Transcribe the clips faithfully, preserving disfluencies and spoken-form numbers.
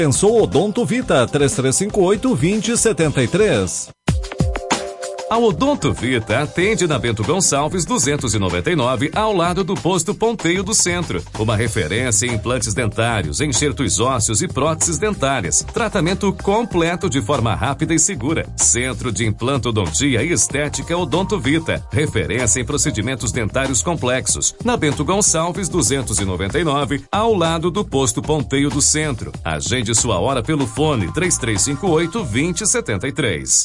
Pensou Odonto Vita, três três cinco oito, dois zero sete três. A Odonto Vita atende na Bento Gonçalves duzentos e noventa e nove, ao lado do posto Ponteio do Centro. Uma referência em implantes dentários, enxertos ósseos e próteses dentárias. Tratamento completo de forma rápida e segura. Centro de Implantodontia e Estética Odonto Vita. Referência em procedimentos dentários complexos. Na Bento Gonçalves duzentos e noventa e nove, ao lado do posto Ponteio do Centro. Agende sua hora pelo fone três três cinco oito, dois zero sete três.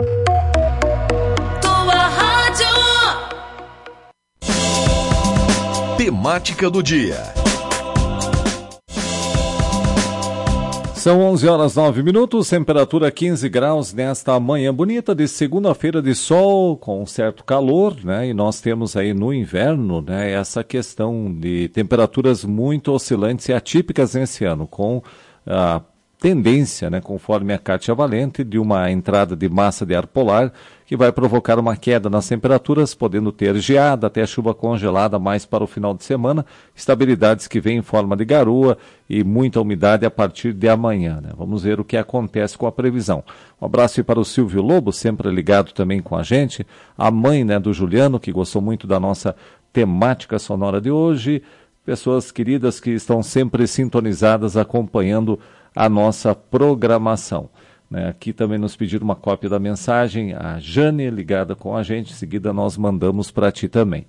Temática do dia. São onze horas e nove minutos, temperatura quinze graus nesta manhã bonita de segunda-feira de sol, com um certo calor, né? E nós temos aí no inverno, né, essa questão de temperaturas muito oscilantes e atípicas nesse ano, com a tendência, né, conforme a Cátia Valente, de uma entrada de massa de ar polar que vai provocar uma queda nas temperaturas, podendo ter geada até chuva congelada mais para o final de semana, estabilidades que vêm em forma de garoa e muita umidade a partir de amanhã, né? Vamos ver o que acontece com a previsão. Um abraço aí para o Silvio Lobo, sempre ligado também com a gente, a mãe, né, do Juliano, que gostou muito da nossa temática sonora de hoje, pessoas queridas que estão sempre sintonizadas acompanhando a nossa programação. Né? Aqui também nos pediram uma cópia da mensagem, a Jane ligada com a gente, em seguida nós mandamos para ti também.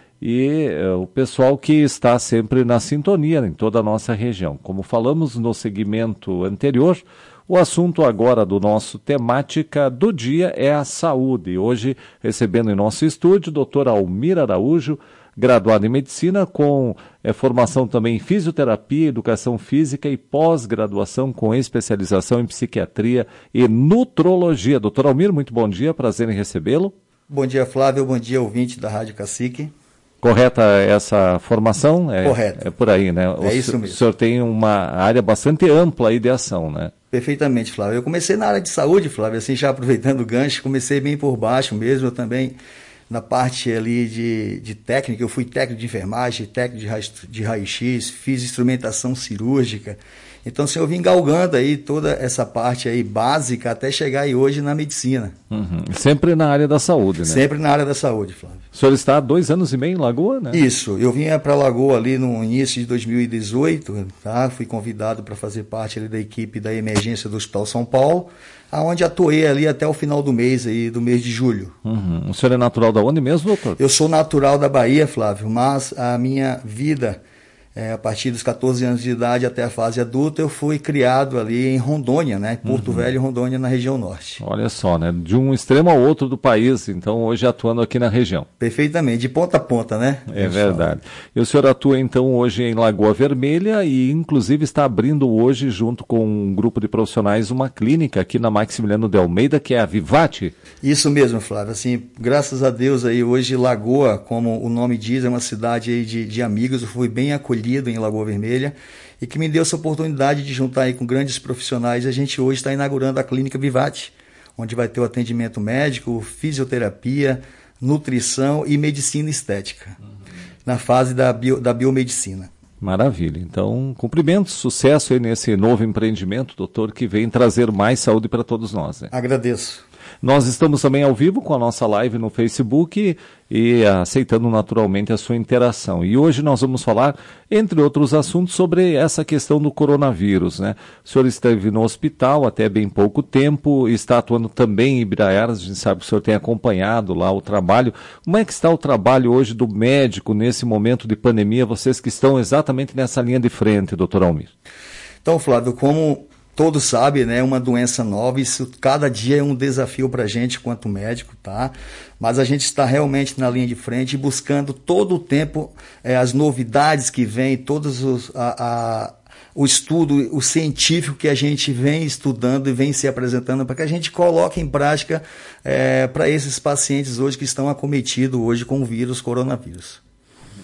E uh, o pessoal que está sempre na sintonia em toda a nossa região. Como falamos no segmento anterior, o assunto agora do nosso temática do dia é a saúde. Hoje, recebendo em nosso estúdio, o doutor Almir Araújo, graduado em medicina, com é, formação também em fisioterapia, educação física e pós-graduação com especialização em psiquiatria e nutrologia. Doutor Almir, muito bom dia, prazer em recebê-lo. Bom dia, Flávio, bom dia, ouvinte da Rádio Cacique. Correta essa formação? É, Correto. É por aí, né? É o isso mesmo. O senhor tem uma área bastante ampla aí de ação, né? Perfeitamente, Flávio. Eu comecei na área de saúde, Flávio, assim, já aproveitando o gancho, comecei bem por baixo mesmo, eu também... Na parte ali de, de técnica, eu fui técnico de enfermagem, técnico de, raio, de raio-x, fiz instrumentação cirúrgica. Então, assim, eu vim galgando aí toda essa parte aí básica até chegar aí hoje na medicina. Uhum. Sempre na área da saúde, né? Sempre na área da saúde, Flávio. O senhor está há dois anos e meio em Lagoa, né? Isso. Eu vinha para Lagoa ali no início de dois mil e dezoito, tá? Fui convidado para fazer parte ali da equipe da emergência do Hospital São Paulo, aonde atuei ali até o final do mês aí, do mês de julho. Uhum. O senhor é natural da onde mesmo, doutor? Eu sou natural da Bahia, Flávio, mas a minha vida, é, a partir dos catorze anos de idade até a fase adulta, eu fui criado ali em Rondônia, né? Porto uhum. Velho, Rondônia, na região norte. Olha só, né? De um extremo ao outro do país, então hoje atuando aqui na região. Perfeitamente, de ponta a ponta, né? É verdade. E o senhor atua então hoje em Lagoa Vermelha e inclusive está abrindo hoje, junto com um grupo de profissionais, uma clínica aqui na Maximiliano de Almeida, que é a Vivate. Isso mesmo, Flávio. Assim, graças a Deus aí hoje Lagoa, como o nome diz, é uma cidade aí de, de amigos. Eu fui bem acolhido em Lagoa Vermelha e que me deu essa oportunidade de juntar aí com grandes profissionais. A gente hoje está inaugurando a clínica Vivate, onde vai ter o atendimento médico, fisioterapia, nutrição e medicina estética, uhum. na fase da, bio, da biomedicina. Maravilha. Então, cumprimentos, sucesso aí nesse novo empreendimento, doutor, que vem trazer mais saúde para todos nós. Né? Agradeço. Nós estamos também ao vivo com a nossa live no Facebook e aceitando naturalmente a sua interação. E hoje nós vamos falar, entre outros assuntos, sobre essa questão do coronavírus, né? O senhor esteve no hospital até bem pouco tempo, está atuando também em Ibiraiaras, a gente sabe que o senhor tem acompanhado lá o trabalho. Como é que está o trabalho hoje do médico nesse momento de pandemia, vocês que estão exatamente nessa linha de frente, doutor Almir? Então, Flávio, como... todos sabem, né, uma doença nova, isso cada dia é um desafio para a gente quanto médico, tá? Mas a gente está realmente na linha de frente, buscando todo o tempo é, as novidades que vêm, todos os, a, a, o estudo, o científico que a gente vem estudando e vem se apresentando para que a gente coloque em prática é, para esses pacientes hoje que estão acometidos hoje com o vírus coronavírus.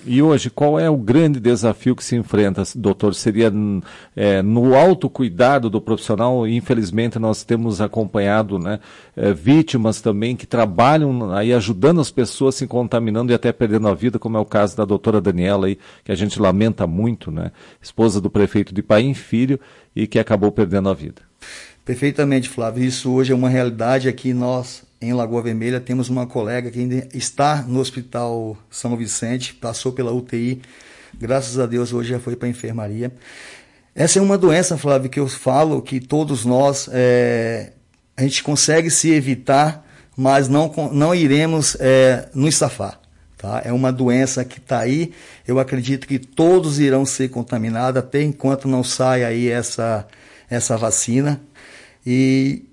E hoje, qual é o grande desafio que se enfrenta, doutor? Seria é, no autocuidado do profissional? Infelizmente, nós temos acompanhado, né, é, vítimas também que trabalham aí ajudando as pessoas se contaminando e até perdendo a vida, como é o caso da doutora Daniela, aí, que a gente lamenta muito, né? Esposa do prefeito de Paim Filho e que acabou perdendo a vida. Perfeitamente, Flávio. Isso hoje é uma realidade aqui. Nós, em Lagoa Vermelha, temos uma colega que ainda está no Hospital São Vicente, passou pela U T I, graças a Deus hoje já foi para a enfermaria. Essa é uma doença, Flávio, que eu falo que todos nós, é, a gente consegue se evitar, mas não, não iremos é, nos safar. Tá? É uma doença que está aí, eu acredito que todos irão ser contaminados, até enquanto não sai aí essa, essa vacina. E...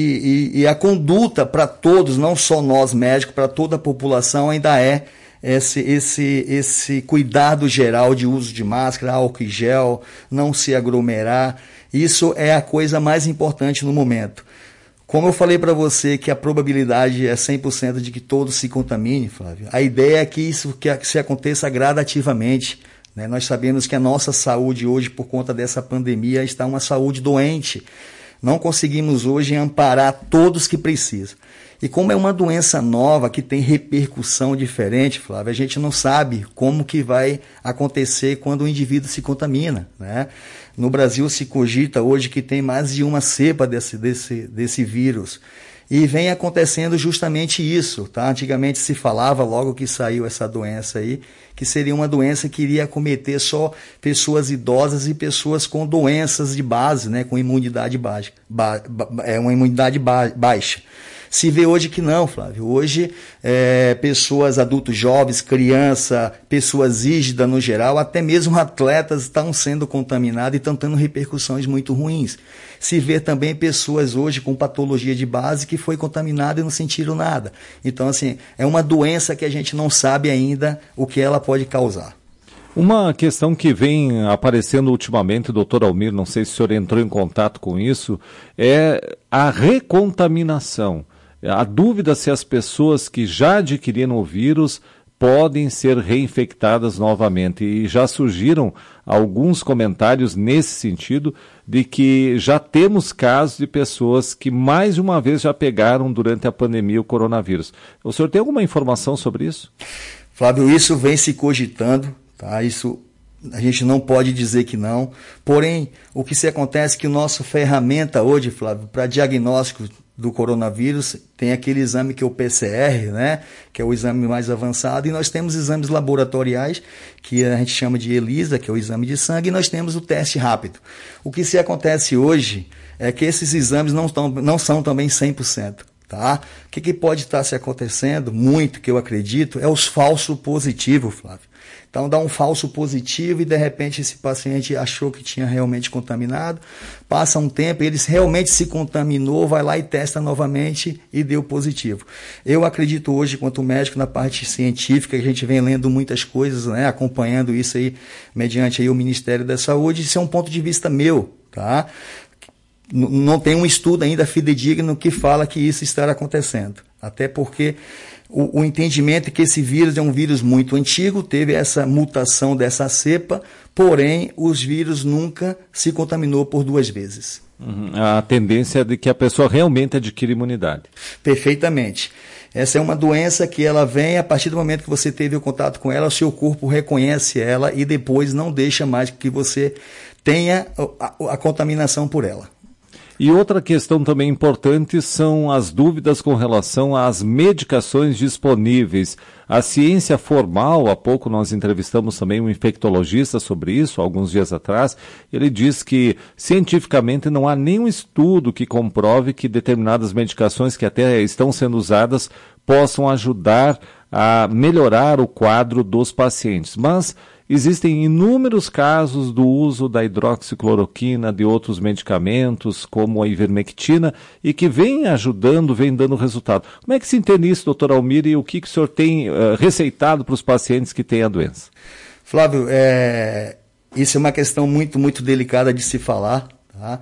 E, e, e a conduta para todos, não só nós médicos, para toda a população ainda é esse, esse, esse cuidado geral de uso de máscara, álcool e gel, não se aglomerar. Isso é a coisa mais importante no momento. Como eu falei para você que a probabilidade é cem por cento de que todos se contaminem, Flávio, a ideia é que isso que se aconteça gradativamente. Né? Nós sabemos que a nossa saúde hoje, por conta dessa pandemia, está uma saúde doente. Não conseguimos hoje amparar todos que precisam. E como é uma doença nova, que tem repercussão diferente, Flávio, a gente não sabe como que vai acontecer quando o indivíduo se contamina. Né? No Brasil se cogita hoje que tem mais de uma cepa desse, desse, desse vírus. E vem acontecendo justamente isso, tá? Antigamente se falava, logo que saiu essa doença aí, que seria uma doença que iria acometer só pessoas idosas e pessoas com doenças de base, né? Com imunidade baixa, ba, ba, é uma imunidade ba, baixa. Se vê hoje que não, Flávio. Hoje, é, pessoas, adultos jovens, criança, pessoas rígidas no geral, até mesmo atletas estão sendo contaminados e estão tendo repercussões muito ruins. Se vê também pessoas hoje com patologia de base que foi contaminada e não sentiram nada. Então, assim, é uma doença que a gente não sabe ainda o que ela pode causar. Uma questão que vem aparecendo ultimamente, doutor Almir, não sei se o senhor entrou em contato com isso, é a recontaminação. A dúvida se as pessoas que já adquiriram o vírus podem ser reinfectadas novamente. E já surgiram alguns comentários nesse sentido de que já temos casos de pessoas que mais de uma vez já pegaram durante a pandemia o coronavírus. O senhor tem alguma informação sobre isso? Flávio, isso vem se cogitando, tá? Isso a gente não pode dizer que não. Porém, o que se acontece é que a nossa ferramenta hoje, Flávio, para diagnóstico do coronavírus, tem aquele exame que é o P C R, né, que é o exame mais avançado, e nós temos exames laboratoriais, que a gente chama de ELISA, que é o exame de sangue, e nós temos o teste rápido. O que se acontece hoje é que esses exames não, tão, não são também cem por cento. Tá? O que, que pode estar se acontecendo, muito que eu acredito, é os falsos positivos, Flávio. Então dá um falso positivo e de repente esse paciente achou que tinha realmente contaminado, passa um tempo, ele realmente se contaminou, vai lá e testa novamente e deu positivo. Eu acredito hoje, quanto médico, na parte científica, a gente vem lendo muitas coisas, né, acompanhando isso aí, mediante aí o Ministério da Saúde, isso é um ponto de vista meu, tá? Não tem um estudo ainda fidedigno que fala que isso estará acontecendo. Até porque o, o entendimento é que esse vírus é um vírus muito antigo, teve essa mutação dessa cepa, porém os vírus nunca se contaminou por duas vezes. Uhum. A tendência é de que a pessoa realmente adquire imunidade. Perfeitamente. Essa é uma doença que ela vem a partir do momento que você teve o contato com ela, o seu corpo reconhece ela e depois não deixa mais que você tenha a, a contaminação por ela. E outra questão também importante são as dúvidas com relação às medicações disponíveis. A ciência formal, há pouco nós entrevistamos também um infectologista sobre isso, alguns dias atrás, ele diz que cientificamente não há nenhum estudo que comprove que determinadas medicações que até estão sendo usadas possam ajudar a melhorar o quadro dos pacientes. Mas existem inúmeros casos do uso da hidroxicloroquina, de outros medicamentos, como a ivermectina, e que vem ajudando, vem dando resultado. Como é que se entende isso, doutor Almir, e o que, que o senhor tem uh, receitado para os pacientes que têm a doença? Flávio, é... isso é uma questão muito, muito delicada de se falar, tá?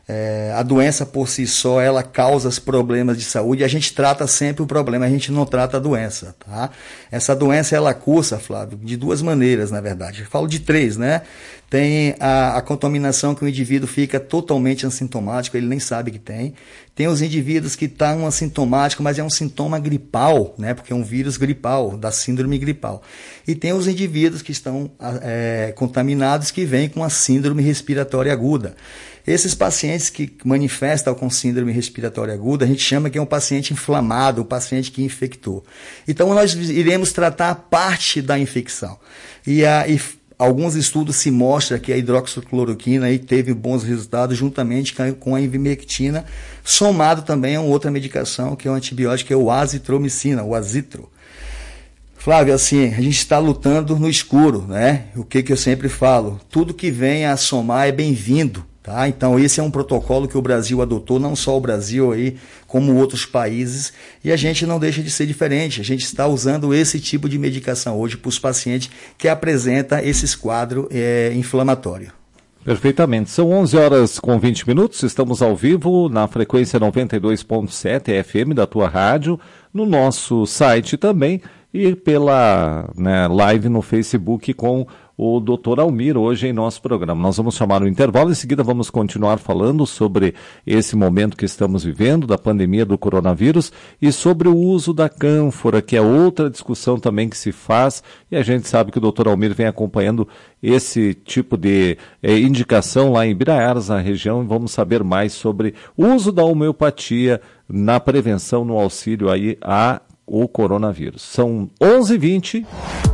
É, a doença por si só, ela causa os problemas de saúde, a gente trata sempre o problema, a gente não trata a doença, tá? Essa doença, ela cursa, Flávio, de duas maneiras, na verdade. Eu falo de três, né? Tem a, a contaminação que o indivíduo fica totalmente assintomático, ele nem sabe que tem. Tem os indivíduos que estão assintomáticos, mas é um sintoma gripal, né? Porque é um vírus gripal, da síndrome gripal. E tem os indivíduos que estão é, contaminados, que vêm com a síndrome respiratória aguda. Esses pacientes que manifestam com síndrome respiratória aguda, a gente chama que é um paciente inflamado, o paciente que infectou. Então, nós iremos tratar a parte da infecção. E, a, e alguns estudos se mostram que a hidroxicloroquina aí teve bons resultados juntamente com a ivermectina, somado também a outra medicação, que é o antibiótico, que é o azitromicina, o azitro. Flávio, assim, a gente está lutando no escuro, né? O que, que eu sempre falo? Tudo que vem a somar é bem-vindo. Tá? Então, esse é um protocolo que o Brasil adotou, não só o Brasil, aí, como outros países, e a gente não deixa de ser diferente. A gente está usando esse tipo de medicação hoje para os pacientes que apresentam esses quadros é, inflamatórios. Perfeitamente. São onze horas com vinte minutos, estamos ao vivo na frequência noventa e dois ponto sete F M da tua rádio, no nosso site também e pela né, live no Facebook com o doutor Almir, hoje em nosso programa. Nós vamos chamar o intervalo, em seguida vamos continuar falando sobre esse momento que estamos vivendo, da pandemia do coronavírus, e sobre o uso da cânfora, que é outra discussão também que se faz, e a gente sabe que o doutor Almir vem acompanhando esse tipo de eh, indicação lá em Ibiraiaras, na região, e vamos saber mais sobre o uso da homeopatia na prevenção, no auxílio aí ao coronavírus. São onze e vinte.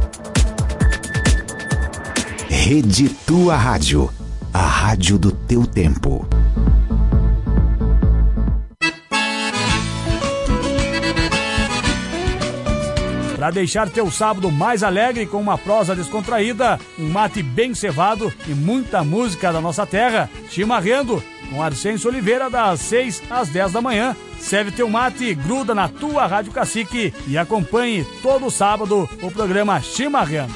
Rede Tua Rádio, a rádio do teu tempo. Para deixar teu sábado mais alegre com uma prosa descontraída, um mate bem cevado e muita música da nossa terra, Chimarrando, com Arcêncio Oliveira, das seis às dez da manhã. Serve teu mate, gruda na tua Rádio Cacique e acompanhe todo sábado o programa Chimarrando.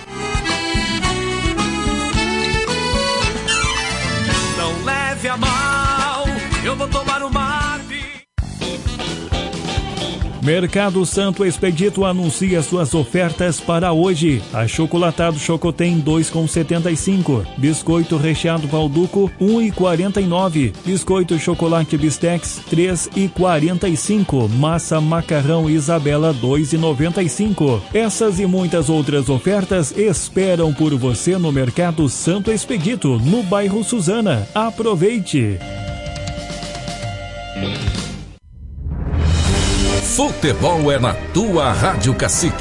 Não leve a mal, eu vou tomar um mate. Mercado Santo Expedito anuncia suas ofertas para hoje. Achocolatado Chocotem dois reais e setenta e cinco centavos. Biscoito recheado Valduco um real e quarenta e nove centavos. Biscoito chocolate Bistex três reais e quarenta e cinco centavos. Massa macarrão Isabela dois reais e noventa e cinco centavos. Essas e muitas outras ofertas esperam por você no Mercado Santo Expedito, no bairro Suzana. Aproveite! Futebol é na tua Rádio Cacique.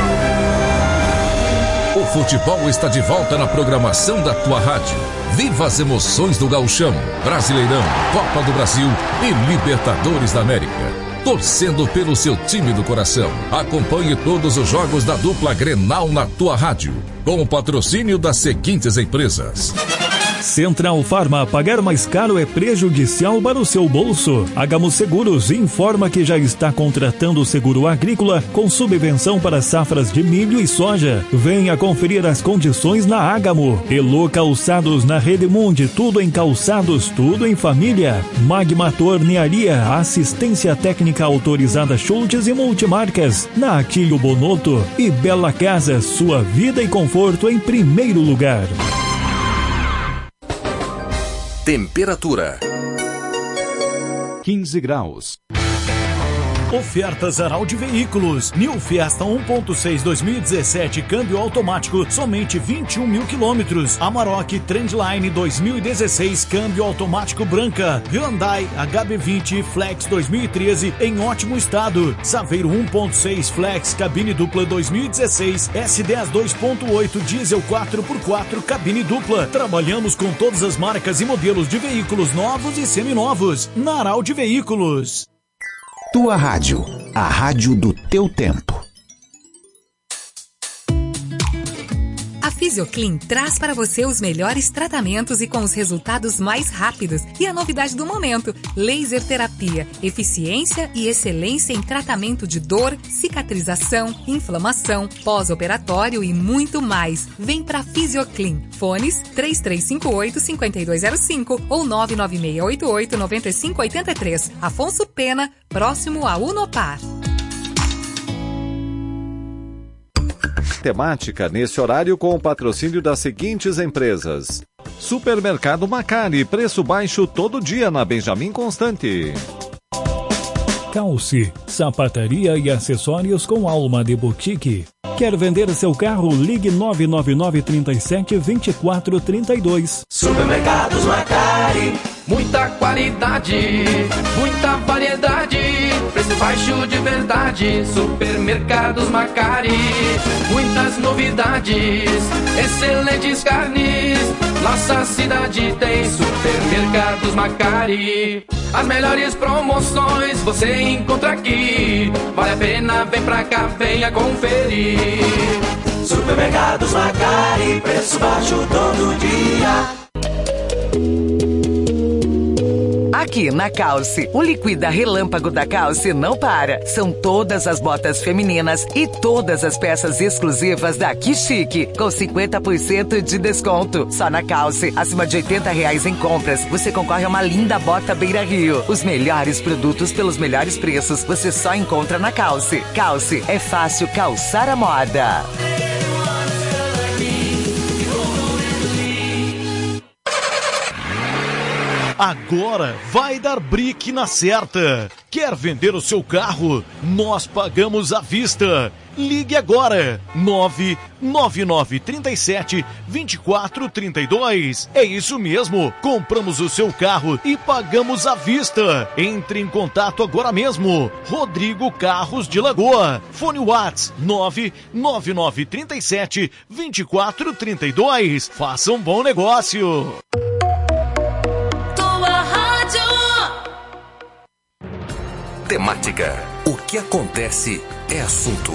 O futebol está de volta na programação da tua rádio. Viva as emoções do Gauchão, Brasileirão, Copa do Brasil e Libertadores da América. Torcendo pelo seu time do coração. Acompanhe todos os jogos da dupla Grenal na tua rádio, com o patrocínio das seguintes empresas. Central Farma, pagar mais caro é prejudicial para o seu bolso. Hagamos Seguros informa que já está contratando o seguro agrícola com subvenção para safras de milho e soja. Venha conferir as condições na Ágamo. Elo Calçados na Redemundi, tudo em calçados, tudo em família. Magma Tornearia, assistência técnica autorizada Schultz e multimarcas. Na Atílio Bonotto e Bela Casa, sua vida e conforto em primeiro lugar. Temperatura quinze graus. Ofertas Araude Veículos. New Fiesta um ponto seis dois mil e dezessete, câmbio automático, somente vinte e um mil quilômetros. Amarok Trendline dois mil e dezesseis, câmbio automático branca. Hyundai H B vinte Flex dois mil e treze, em ótimo estado. Saveiro um ponto seis Flex, cabine dupla dois mil e dezesseis, S dez dois ponto oito, diesel quatro por quatro, cabine dupla. Trabalhamos com todas as marcas e modelos de veículos novos e seminovos. Na Araude Veículos. Tua Rádio, a rádio do teu tempo. A Fisioclean traz para você os melhores tratamentos e com os resultados mais rápidos. E a novidade do momento, laser terapia, eficiência e excelência em tratamento de dor, cicatrização, inflamação, pós-operatório e muito mais. Vem para Fisioclean. Fones três três cinco oito, cinco dois zero cinco ou nove nove seis oito oito, nove cinco oito três. Afonso Pena, próximo a Unopar. Temática nesse horário com o patrocínio das seguintes empresas: Supermercado Macari, preço baixo todo dia na Benjamin Constante. Calce, sapataria e acessórios com alma de boutique. Quer vender seu carro? Ligue nove nove nove, três sete, dois quatro três dois. Supermercados Macari, muita qualidade, muita variedade, preço baixo de verdade. Supermercados Macari, muitas novidades, excelentes carnes. Nossa cidade tem Supermercados Macari. As melhores promoções você encontra aqui. Vale a pena, vem pra cá, venha conferir. Supermercados Macari, preço baixo todo dia. Aqui na Calce, o Liquida Relâmpago da Calce não para. São todas as botas femininas e todas as peças exclusivas da Que Chique, com cinquenta por cento de desconto. Só na Calce, acima de oitenta reais em compras, você concorre a uma linda bota Beira Rio. Os melhores produtos pelos melhores preços, você só encontra na Calce. Calce, é fácil calçar a moda. Agora vai dar brique na certa. Quer vender o seu carro? Nós pagamos à vista. Ligue agora, nove nove nove, três sete, dois quatro três dois. É isso mesmo, compramos o seu carro e pagamos à vista. Entre em contato agora mesmo. Rodrigo Carros de Lagoa. Fone Whats nove nove nove, três sete, dois quatro três dois. Faça um bom negócio. Temática. O que acontece é assunto.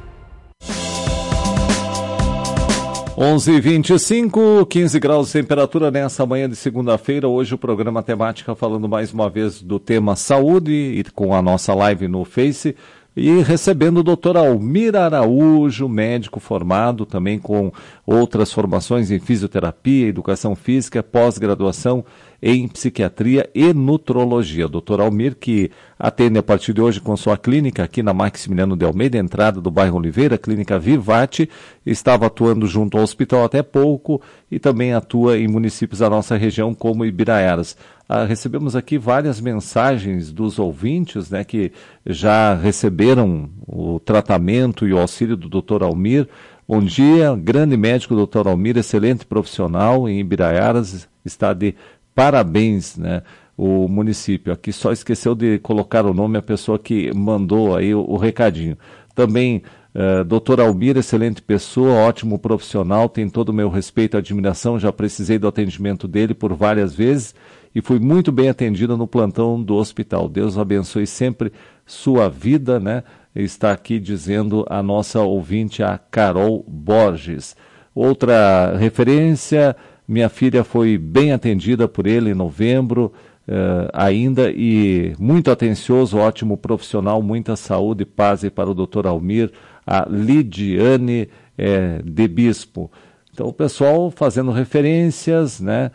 onze e vinte e cinco, quinze graus de temperatura nessa manhã de segunda-feira. Hoje o programa Temática falando mais uma vez do tema saúde e com a nossa live no Face. E recebendo o doutor Almir Araújo, médico formado, também com outras formações em fisioterapia, educação física, pós-graduação em psiquiatria e nutrologia. Doutor Almir, que atende a partir de hoje com sua clínica aqui na Maximiliano de Almeida, entrada do bairro Oliveira, clínica Vivate, estava atuando junto ao hospital até pouco e também atua em municípios da nossa região como Ibiraiaras. Ah, recebemos aqui várias mensagens dos ouvintes, né, que já receberam o tratamento e o auxílio do doutor Almir. Bom dia, grande médico doutor Almir, excelente profissional em Ibiraiaras, está de parabéns, né, o município. Aqui só esqueceu de colocar o nome a pessoa que mandou aí o, o recadinho. Também, uh, doutor Almir, excelente pessoa, ótimo profissional, tem todo o meu respeito e admiração, já precisei do atendimento dele por várias vezes e fui muito bem atendida no plantão do hospital. Deus abençoe sempre sua vida, né? Está aqui dizendo a nossa ouvinte, a Carol Borges. Outra referência, minha filha foi bem atendida por ele em novembro uh, ainda e muito atencioso, ótimo profissional, muita saúde e paz e para o doutor Almir, a Lidiane eh, de Bispo. Então o pessoal fazendo referências, né?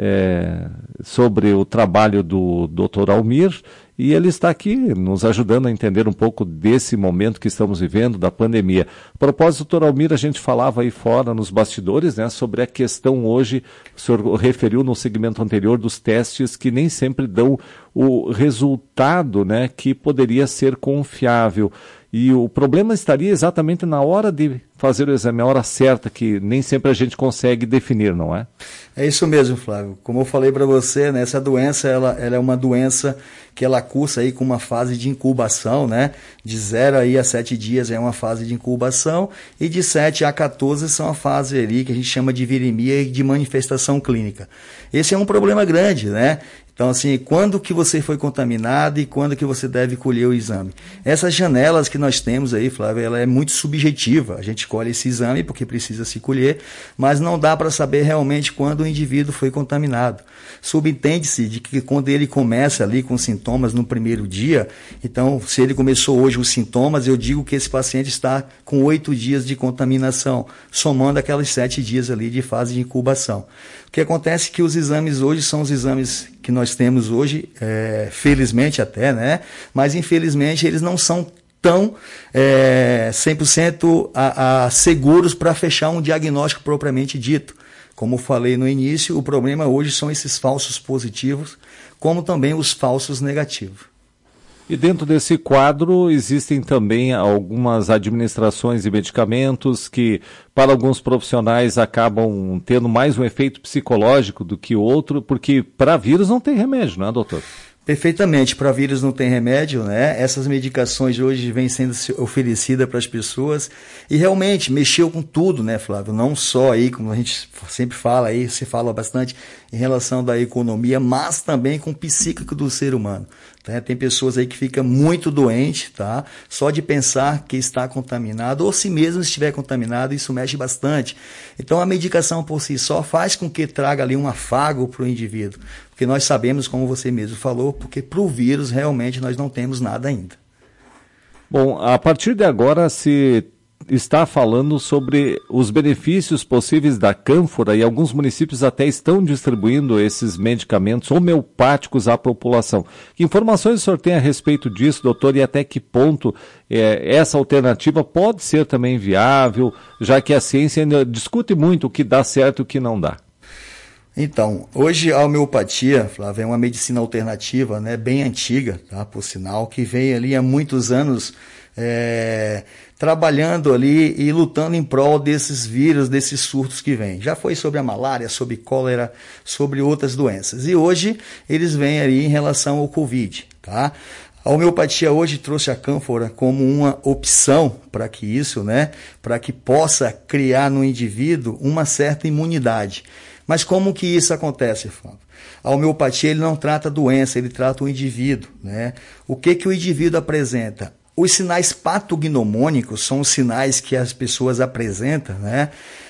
É, sobre o trabalho do doutor Almir, e ele está aqui nos ajudando a entender um pouco desse momento que estamos vivendo, da pandemia. A propósito, doutor Almir, a gente falava aí fora nos bastidores, né, sobre a questão hoje, o senhor referiu no segmento anterior dos testes que nem sempre dão o resultado, né, que poderia ser confiável. E o problema estaria exatamente na hora de fazer o exame, a hora certa, que nem sempre a gente consegue definir, não é? É isso mesmo, Flávio. Como eu falei para você, né, essa doença ela, ela é uma doença que ela cursa aí com uma fase de incubação, né? De zero aí a sete dias é uma fase de incubação e de sete a quatorze são a fase ali que a gente chama de virimia e de manifestação clínica. Esse é um problema grande, né? Então, assim, quando que você foi contaminado e quando que você deve colher o exame? Essas janelas que nós temos aí, Flávio, ela é muito subjetiva. A gente colhe esse exame porque precisa se colher, mas não dá para saber realmente quando o indivíduo foi contaminado. Subentende-se de que quando ele começa ali com sintomas no primeiro dia, então, se ele começou hoje os sintomas, eu digo que esse paciente está com oito dias de contaminação, somando aqueles sete dias ali de fase de incubação. O que acontece é que os exames hoje são os exames que nós temos hoje, é, felizmente até, né? Mas infelizmente eles não são tão é, cem por cento a, a seguros para fechar um diagnóstico propriamente dito. Como falei no início, o problema hoje são esses falsos positivos, como também os falsos negativos. E dentro desse quadro existem também algumas administrações de medicamentos que, para alguns profissionais, acabam tendo mais um efeito psicológico do que outro, porque para vírus não tem remédio, não é, doutor? Perfeitamente, para vírus não tem remédio, né? Essas medicações hoje vêm sendo oferecidas para as pessoas e realmente mexeu com tudo, né, Flávio? Não só aí, como a gente sempre fala aí, se fala bastante em relação da economia, mas também com o psíquico do ser humano. Né? Tem pessoas aí que ficam muito doentes, tá? Só de pensar que está contaminado, ou se mesmo estiver contaminado, isso mexe bastante. Então a medicação por si só faz com que traga ali um afago para o indivíduo. Porque nós sabemos, como você mesmo falou, porque para o vírus realmente nós não temos nada ainda. Bom, a partir de agora se está falando sobre os benefícios possíveis da cânfora e alguns municípios até estão distribuindo esses medicamentos homeopáticos à população. Que informações o senhor tem a respeito disso, doutor, e até que ponto é, essa alternativa pode ser também viável, já que a ciência ainda discute muito o que dá certo e o que não dá? Então, hoje a homeopatia, Flávio, é uma medicina alternativa, né, bem antiga, tá, por sinal, que vem ali há muitos anos é, trabalhando ali e lutando em prol desses vírus, desses surtos que vêm. Já foi sobre a malária, sobre cólera, sobre outras doenças. E hoje eles vêm ali em relação ao Covid, tá? A homeopatia hoje trouxe a cânfora como uma opção para que isso, né, para que possa criar no indivíduo uma certa imunidade. Mas como que isso acontece, Flávio? A homeopatia ele não trata a doença, ele trata o indivíduo, né? O que que o indivíduo apresenta? Os sinais patognomônicos são os sinais que as pessoas apresentam, né?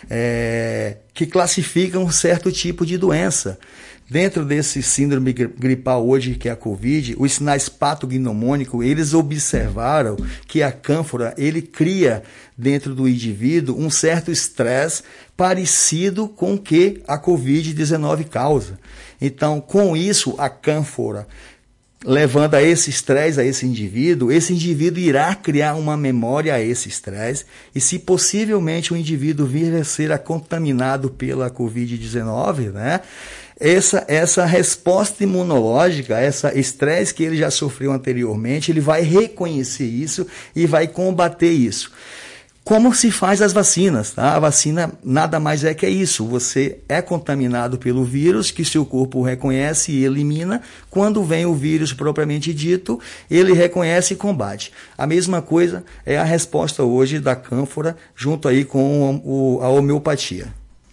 É, que classificam um certo tipo de doença. Dentro desse síndrome gripal hoje, que é a Covid, os sinais patognomônicos, eles observaram que a cânfora, ele cria dentro do indivíduo um certo estresse parecido com o que a covid dezenove causa. Então, com isso, a cânfora, levando a esse estresse a esse indivíduo, esse indivíduo irá criar uma memória a esse estresse e se possivelmente o indivíduo vir a ser contaminado pela covid dezenove, né? Essa, essa resposta imunológica, esse estresse que ele já sofreu anteriormente, ele vai reconhecer isso e vai combater isso. Como se faz as vacinas, tá? A vacina nada mais é que isso. Você é contaminado pelo vírus, que seu corpo reconhece e elimina. Quando vem o vírus propriamente dito, ele reconhece e combate. A mesma coisa é a resposta hoje da cânfora, junto aí com o, a homeopatia.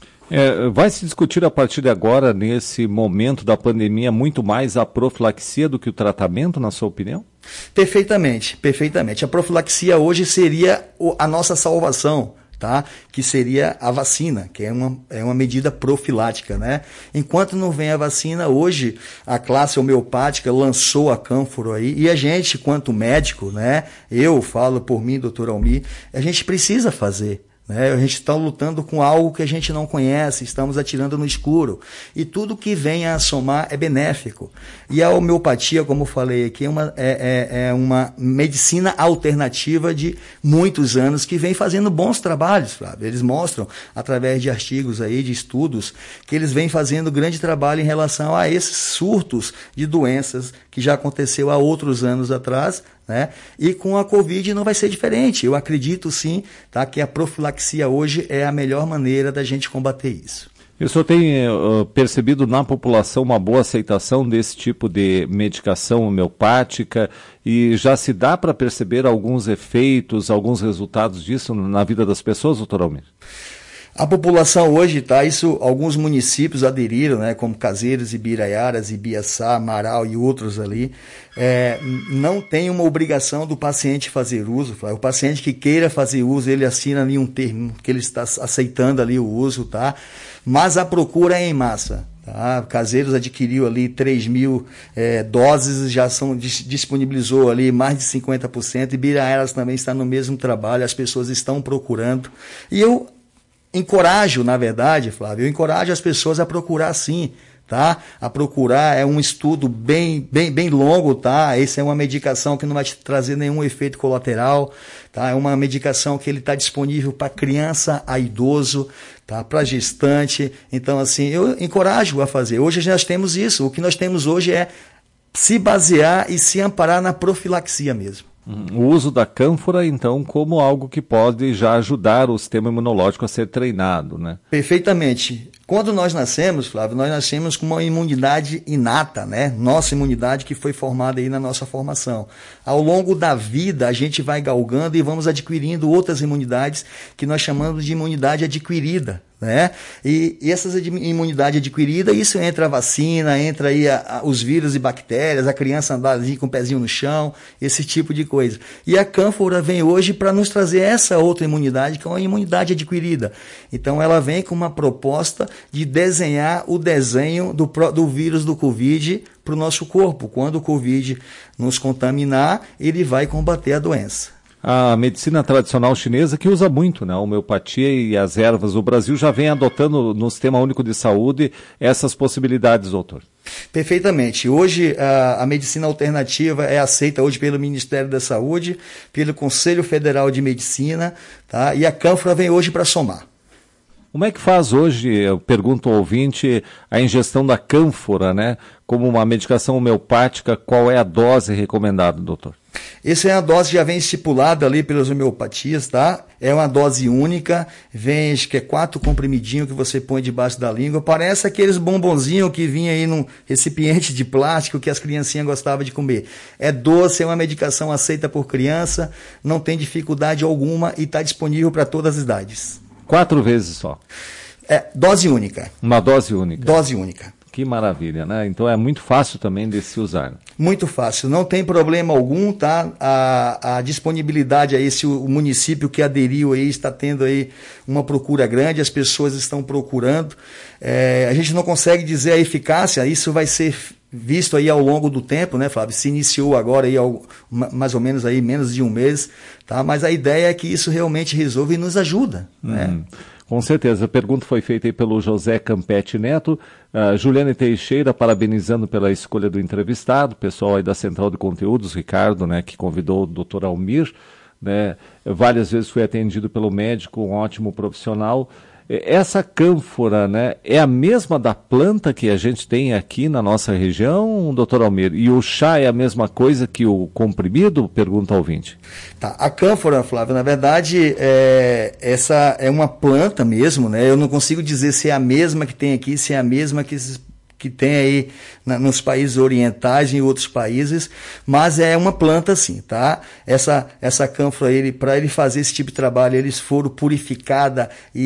É, vai se discutir a partir de agora, nesse momento da pandemia, muito mais a profilaxia do que o tratamento, na sua opinião? Perfeitamente, perfeitamente. A profilaxia hoje seria a nossa salvação, tá? Que seria a vacina, que é uma, é uma medida profilática, né? Enquanto não vem a vacina, hoje a classe homeopática lançou a cânfora aí, e a gente, quanto médico, né? Eu falo por mim, doutor Almir, a gente precisa fazer. A gente está lutando com algo que a gente não conhece, estamos atirando no escuro. E tudo que vem a somar é benéfico. E a homeopatia, como eu falei aqui, é uma, é, é, é uma medicina alternativa de muitos anos que vem fazendo bons trabalhos, Flávio. Eles mostram, através de artigos aí, de estudos, que eles vêm fazendo grande trabalho em relação a esses surtos de doenças que já aconteceu há outros anos atrás, né? E com a Covid não vai ser diferente. Eu acredito sim, tá, que a profilaxia hoje é a melhor maneira da gente combater isso. O senhor tem uh, percebido na população uma boa aceitação desse tipo de medicação homeopática e já se dá para perceber alguns efeitos, alguns resultados disso na vida das pessoas, doutor Almir? A população hoje, tá, isso, alguns municípios aderiram, né, como Caseiros, Ibiraiaras, Ibiaçá, Marau e outros ali, é, não tem uma obrigação do paciente fazer uso. O paciente que queira fazer uso, ele assina ali um termo que ele está aceitando ali o uso, tá? Mas a procura é em massa. Tá? Caseiros adquiriu ali três mil é, doses, já são, disponibilizou ali mais de cinquenta por cento, e Ibiraiaras também está no mesmo trabalho, as pessoas estão procurando. E eu encorajo, na verdade, Flávio, eu encorajo as pessoas a procurar sim, tá? A procurar, é um estudo bem, bem, bem longo, tá? Essa é uma medicação que não vai te trazer nenhum efeito colateral, tá? É uma medicação que ele está disponível para criança, a idoso, tá? Para gestante. Então, assim, eu encorajo a fazer. Hoje nós temos isso. O que nós temos hoje é se basear e se amparar na profilaxia mesmo. O uso da cânfora, então, como algo que pode já ajudar o sistema imunológico a ser treinado, né? Perfeitamente. Quando nós nascemos, Flávio, nós nascemos com uma imunidade inata, né? Nossa imunidade que foi formada aí na nossa formação. Ao longo da vida, a gente vai galgando e vamos adquirindo outras imunidades que nós chamamos de imunidade adquirida, né? E, e essas imunidade adquirida, isso entra a vacina, entra aí a, a, os vírus e bactérias, a criança andar ali com o pezinho no chão, esse tipo de coisa. E a cânfora vem hoje para nos trazer essa outra imunidade, que é uma imunidade adquirida. Então ela vem com uma proposta de desenhar o desenho do, do vírus do Covid para o nosso corpo. Quando o Covid nos contaminar, ele vai combater a doença. A medicina tradicional chinesa que usa muito, né, a homeopatia e as ervas. O Brasil já vem adotando no Sistema Único de Saúde essas possibilidades, doutor. Perfeitamente. Hoje a, a medicina alternativa é aceita hoje pelo Ministério da Saúde, pelo Conselho Federal de Medicina, tá? E a cânfora vem hoje para somar. Como é que faz hoje, eu pergunto ao ouvinte, a ingestão da cânfora, né, como uma medicação homeopática? Qual é a dose recomendada, doutor? Essa é a dose que já vem estipulada ali pelas homeopatias, tá? É uma dose única, vem, acho que é quatro comprimidinhos que você põe debaixo da língua. Parece aqueles bombonzinhos que vinha aí num recipiente de plástico que as criancinhas gostavam de comer. É doce, é uma medicação aceita por criança, não tem dificuldade alguma e está disponível para todas as idades. Quatro vezes só? É, dose única. Uma dose única. Dose única. Que maravilha, né? Então é muito fácil também de se usar. Muito fácil, não tem problema algum, tá? A, a disponibilidade aí, se o, o município que aderiu aí está tendo aí uma procura grande, as pessoas estão procurando. É, a gente não consegue dizer a eficácia, isso vai ser visto aí ao longo do tempo, né, Flávio? Se iniciou agora aí ao, mais ou menos aí menos de um mês, tá? Mas a ideia é que isso realmente resolve e nos ajuda, hum. né? Com certeza. A pergunta foi feita aí pelo José Campete Neto. Uh, Juliane Teixeira, parabenizando pela escolha do entrevistado. Pessoal aí da Central de Conteúdos, Ricardo, né, que convidou o doutor Almir. Né, várias vezes fui atendido pelo médico, um ótimo profissional. Essa cânfora, né, é a mesma da planta que a gente tem aqui na nossa região, doutor Almir? E o chá é a mesma coisa que o comprimido? Pergunta ao ouvinte. Tá, a cânfora, Flávio, na verdade, é, essa é uma planta mesmo, né? Eu não consigo dizer se é a mesma que tem aqui, se é a mesma que que tem aí na, nos países orientais e em outros países, mas é uma planta sim, tá? Essa, essa cânfora, ele, para ele fazer esse tipo de trabalho, eles foram purificada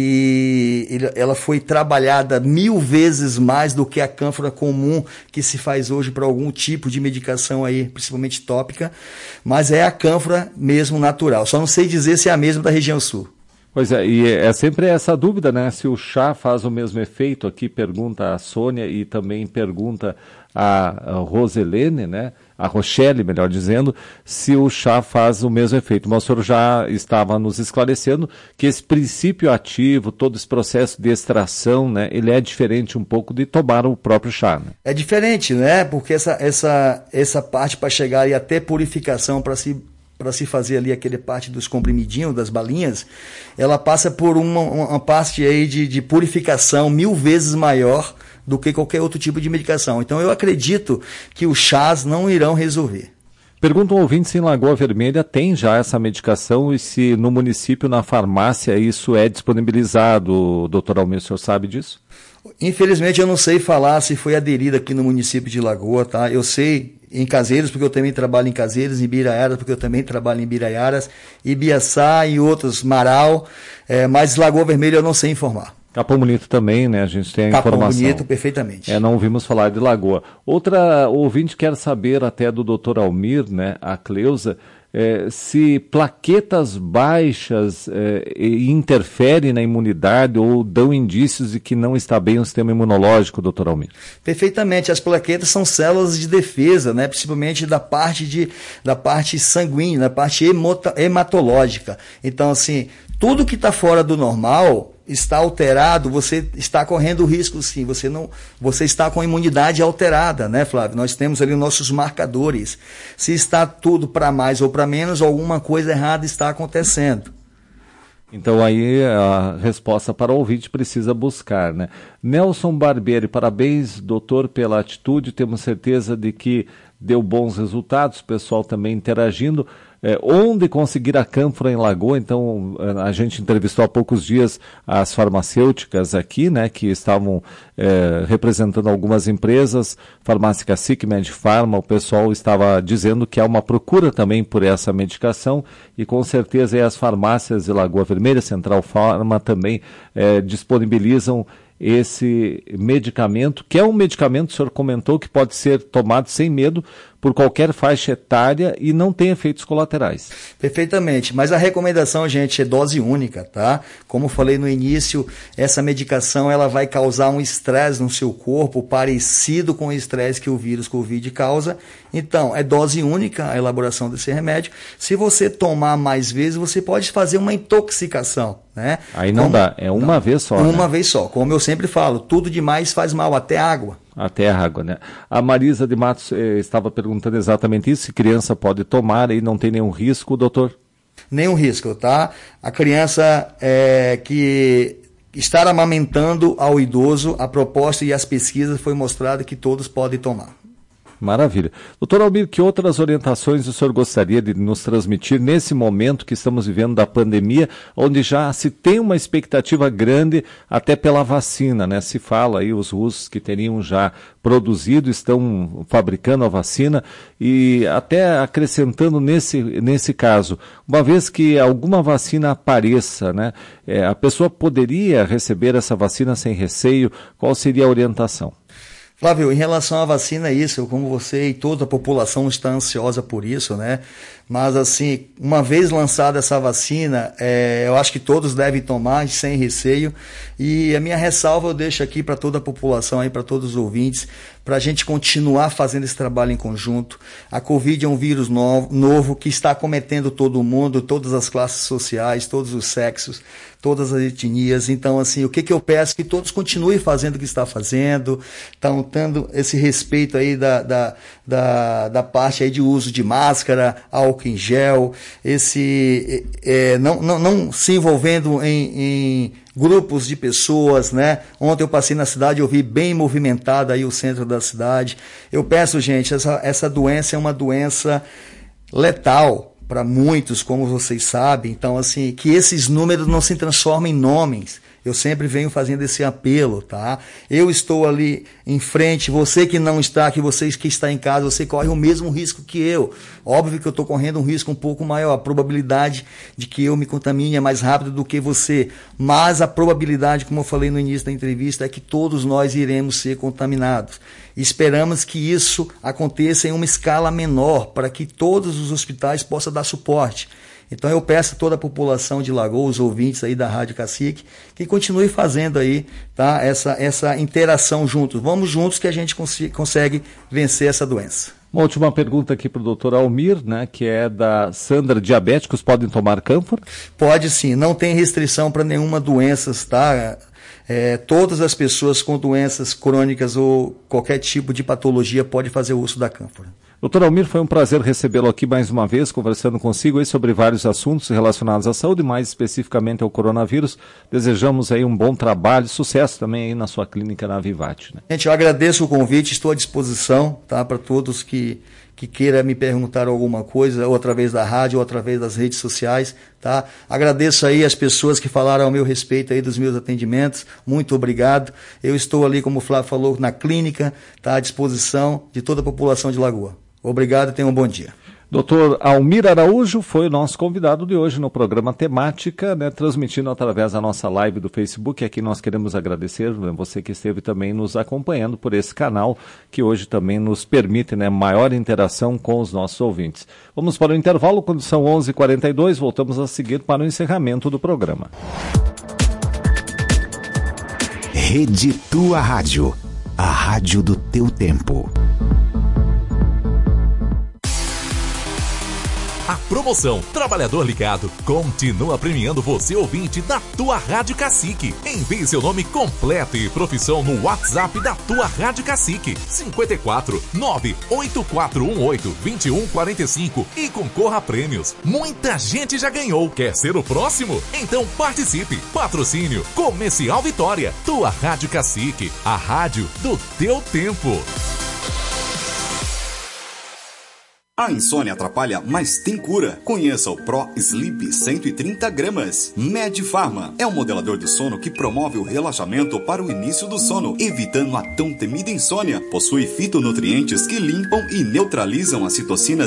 e ele, ela foi trabalhada mil vezes mais do que a cânfora comum que se faz hoje para algum tipo de medicação aí, principalmente tópica, mas é a cânfora mesmo natural. Só não sei dizer se é a mesma da região sul. Pois é, e é sempre essa dúvida, né? Se o chá faz o mesmo efeito, aqui pergunta a Sônia e também pergunta a, a Roselene, né? A Rochelle, melhor dizendo, se o chá faz o mesmo efeito. Mas o senhor já estava nos esclarecendo que esse princípio ativo, todo esse processo de extração, né? Ele é diferente um pouco de tomar o próprio chá, né? É diferente, né? Porque essa, essa, essa parte para chegar aí até purificação, para se para se fazer ali aquele parte dos comprimidinhos, das balinhas, ela passa por uma, uma parte aí de, de purificação mil vezes maior do que qualquer outro tipo de medicação. Então eu acredito que os chás não irão resolver. Pergunta um ouvinte se em Lagoa Vermelha tem já essa medicação e se no município, na farmácia, isso é disponibilizado, doutor Almir, o senhor sabe disso? Infelizmente eu não sei falar se foi aderido aqui no município de Lagoa, tá? Eu sei em Caseiros, porque eu também trabalho em Caseiros, em Ibiraiaras, porque eu também trabalho em Ibiraiaras, Ibiaçá e outros, Marau, é, mas Lagoa Vermelha eu não sei informar. Capão Bonito também, né? A gente tem a Capão informação. Capão Bonito, perfeitamente. É, não ouvimos falar de Lagoa. Outra ouvinte quer saber até do doutor Almir, né? A Cleusa, é, se plaquetas baixas é, interferem na imunidade ou dão indícios de que não está bem o sistema imunológico, doutor Almir. Perfeitamente. As plaquetas são células de defesa, né? Principalmente da parte, de, da parte sanguínea, da parte hemota, hematológica. Então, assim, tudo que está fora do normal está alterado, você está correndo risco sim, você, não, você está com a imunidade alterada, né, Flávio? Nós temos ali nossos marcadores. Se está tudo para mais ou para menos, alguma coisa errada está acontecendo. Então aí a resposta para o ouvinte precisa buscar, né? Nelson Barbieri, parabéns, doutor, pela atitude, temos certeza de que deu bons resultados, o pessoal também interagindo. É, onde conseguir a cânfora em Lagoa? Então, a gente entrevistou há poucos dias as farmacêuticas aqui, né, que estavam é, representando algumas empresas, Farmácia Cacique, Medfarma, o pessoal estava dizendo que há uma procura também por essa medicação e com certeza aí as farmácias de Lagoa Vermelha, Central Farma também é, disponibilizam esse medicamento, que é um medicamento, o senhor comentou, que pode ser tomado sem medo por qualquer faixa etária e não tem efeitos colaterais. Perfeitamente, mas a recomendação, gente, é dose única, tá? Como eu falei no início, essa medicação ela vai causar um estresse no seu corpo parecido com o estresse que o vírus Covid causa. Então, é dose única a elaboração desse remédio. Se você tomar mais vezes, você pode fazer uma intoxicação, né? Aí não Como, dá, é uma não, vez só. Uma né? vez só. Como eu sempre falo, tudo demais faz mal, até água. Até a água, né? A Marisa de Matos eh, estava perguntando exatamente isso, se criança pode tomar e não tem nenhum risco, doutor? Nenhum risco, tá? A criança é, que estar amamentando ao idoso, a proposta e as pesquisas foi mostrada que todos podem tomar. Maravilha. Doutor Almir, que outras orientações o senhor gostaria de nos transmitir nesse momento que estamos vivendo da pandemia, onde já se tem uma expectativa grande até pela vacina, né? Se fala aí, os russos que teriam já produzido, estão fabricando a vacina e até acrescentando nesse, nesse caso, uma vez que alguma vacina apareça, né? É, a pessoa poderia receber essa vacina sem receio? Qual seria a orientação? Flávio, em relação à vacina, isso, como você e toda a população está ansiosa por isso, né? Mas, assim, uma vez lançada essa vacina, é, eu acho que todos devem tomar sem receio. E a minha ressalva eu deixo aqui para toda a população, aí para todos os ouvintes, para a gente continuar fazendo esse trabalho em conjunto. A Covid é um vírus novo, novo que está acometendo todo mundo, todas as classes sociais, todos os sexos, todas as etnias. Então, assim, o que, que eu peço? Que todos continuem fazendo o que está fazendo, estão tendo esse respeito aí da, da, da, da parte aí de uso de máscara, álcool em gel, esse, é, não, não, não se envolvendo em, em grupos de pessoas, né? Ontem eu passei na cidade, eu vi bem movimentado aí o centro da cidade. Eu peço, gente, essa, essa doença é uma doença letal para muitos, como vocês sabem. Então, assim, que esses números não se transformem em nomes. Eu sempre venho fazendo esse apelo, tá? Eu estou ali em frente, você que não está aqui, você que está em casa, você corre o mesmo risco que eu. Óbvio que eu estou correndo um risco um pouco maior, a probabilidade de que eu me contamine é mais rápida do que você, mas a probabilidade, como eu falei no início da entrevista, é que todos nós iremos ser contaminados. Esperamos que isso aconteça em uma escala menor, para que todos os hospitais possam dar suporte. Então eu peço a toda a população de Lagoa, os ouvintes aí da Rádio Cacique, que continue fazendo aí, tá, essa, essa interação juntos. Vamos juntos que a gente cons- consegue vencer essa doença. Uma última pergunta aqui para o doutor Almir, né, que é da Sandra. Diabéticos podem tomar cânfora? Pode sim, não tem restrição para nenhuma doença, tá? É, todas as pessoas com doenças crônicas ou qualquer tipo de patologia podem fazer o uso da cânfora. Doutor Almir, foi um prazer recebê-lo aqui mais uma vez, conversando consigo aí sobre vários assuntos relacionados à saúde, mais especificamente ao coronavírus. Desejamos aí um bom trabalho, sucesso também aí na sua clínica na Vivate, né? Gente, eu agradeço o convite, estou à disposição, tá, para todos que, que queiram me perguntar alguma coisa, ou através da rádio, ou através das redes sociais, tá? Agradeço aí as pessoas que falaram ao meu respeito aí dos meus atendimentos, muito obrigado. Eu estou ali, como o Flávio falou, na clínica, tá, à disposição de toda a população de Lagoa. Obrigado e tenham um bom dia. doutor Almir Araújo foi o nosso convidado de hoje no programa Temática, né, transmitindo através da nossa live do Facebook. Aqui nós queremos agradecer, né, você que esteve também nos acompanhando por esse canal, que hoje também nos permite, né, maior interação com os nossos ouvintes. Vamos para o intervalo, quando são onze e quarenta e dois, voltamos a seguir para o encerramento do programa. Rede Tua Rádio, a rádio do teu tempo. A promoção Trabalhador Ligado continua premiando você, ouvinte da Tua Rádio Cacique. Envie seu nome completo e profissão no WhatsApp da Tua Rádio Cacique, cinco quatro nove oito quatro um oito dois um quatro cinco, e concorra a prêmios. Muita gente já ganhou. Quer ser o próximo? Então participe. Patrocínio Comercial Vitória. Tua Rádio Cacique, a rádio do teu tempo. A insônia atrapalha, mas tem cura. Conheça o Pro Sleep cento e trinta gramas. Medfarma é um modelador de sono que promove o relaxamento para o início do sono, evitando a tão temida insônia. Possui fitonutrientes que limpam e neutralizam as citocinas